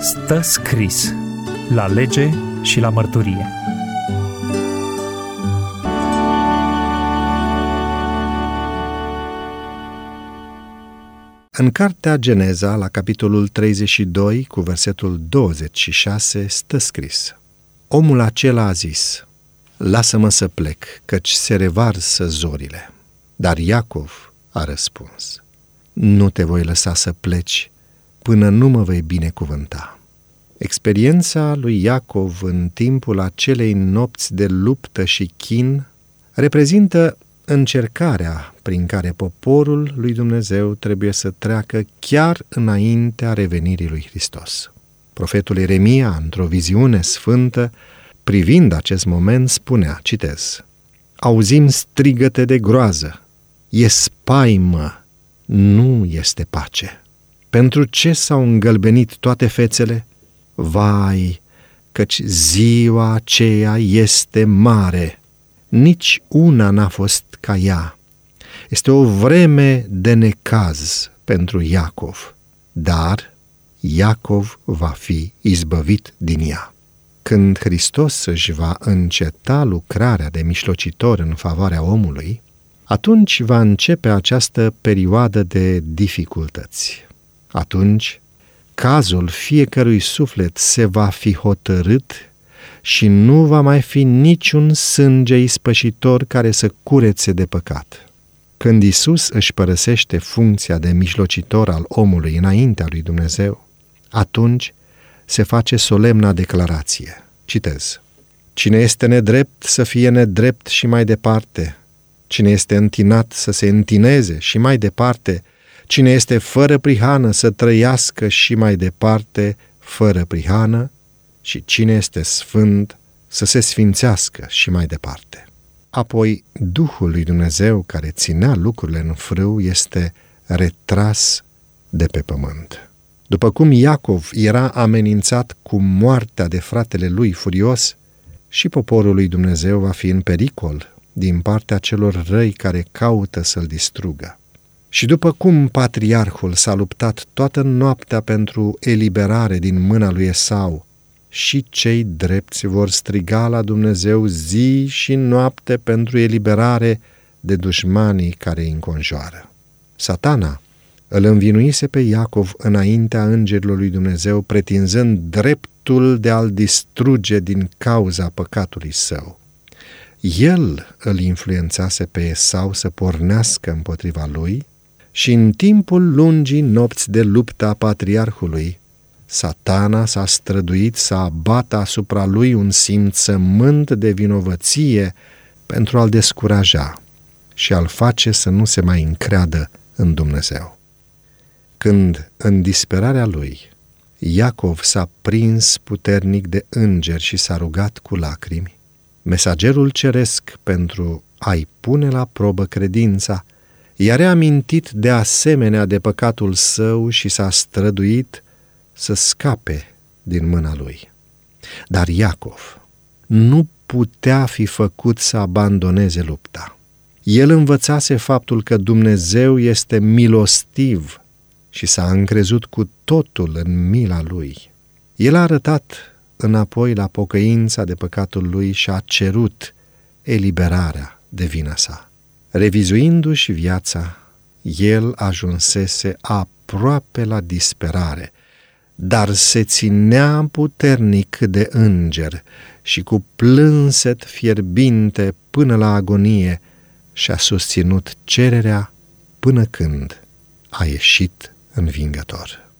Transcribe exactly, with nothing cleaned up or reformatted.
Stă scris la lege și la mărturie. În cartea Geneza, la capitolul treizeci și doi, cu versetul douăzeci și șase, stă scris: Omul acela a zis: lasă-mă să plec, căci se revarsă zorile. Dar Iacov a răspuns: nu te voi lăsa să pleci până nu mă vei binecuvânta. Experiența lui Iacov în timpul acelei nopți de luptă și chin reprezintă încercarea prin care poporul lui Dumnezeu trebuie să treacă chiar înaintea revenirii lui Hristos. Profetul Ieremia, într-o viziune sfântă, privind acest moment, spunea, citez: auzim strigăte de groază, e spaimă, nu este pace. Pentru ce s-au îngălbenit toate fețele? Vai, căci ziua aceea este mare, nici una n-a fost ca ea. Este o vreme de necaz pentru Iacov, dar Iacov va fi izbăvit din ea. Când Hristos își va înceta lucrarea de mijlocitor în favoarea omului, atunci va începe această perioadă de dificultăți. Atunci, cazul fiecărui suflet se va fi hotărât și nu va mai fi niciun sânge ispășitor care să curețe de păcat. Când Iisus își părăsește funcția de mijlocitor al omului înaintea lui Dumnezeu, atunci se face solemna declarație. Citez: cine este nedrept să fie nedrept și mai departe, cine este întinat să se întineze și mai departe, cine este fără prihană să trăiască și mai departe fără prihană, și cine este sfânt să se sfințească și mai departe. Apoi, Duhul lui Dumnezeu care ținea lucrurile în frâu este retras de pe pământ. După cum Iacov era amenințat cu moartea de fratele lui furios, și poporul lui Dumnezeu va fi în pericol din partea celor răi care caută să-l distrugă. Și după cum patriarhul s-a luptat toată noaptea pentru eliberare din mâna lui Esau, și cei drepți vor striga la Dumnezeu zi și noapte pentru eliberare de dușmanii care îi înconjoară. Satana îl învinuise pe Iacov înaintea îngerilor lui Dumnezeu, pretinzând dreptul de a-l distruge din cauza păcatului său. El îl influențase pe Esau să pornească împotriva lui și în timpul lungii nopți de luptă a patriarhului, Satana s-a străduit să abată asupra lui un simțământ de vinovăție pentru a-l descuraja și a-l face să nu se mai încreadă în Dumnezeu. Când, în disperarea lui, Iacov s-a prins puternic de îngeri și s-a rugat cu lacrimi, mesagerul ceresc, pentru a-i pune la probă credința, i-a reamintit de asemenea de păcatul său și s-a străduit să scape din mâna lui. Dar Iacov nu putea fi făcut să abandoneze lupta. El învățase faptul că Dumnezeu este milostiv și s-a încrezut cu totul în mila lui. El a arătat înapoi la pocăința de păcatul lui și a cerut eliberarea de vina sa. Revizuindu-și viața, el ajunsese aproape la disperare, dar se ținea puternic de înger și cu plânset fierbinte până la agonie și-a susținut cererea până când a ieșit învingător.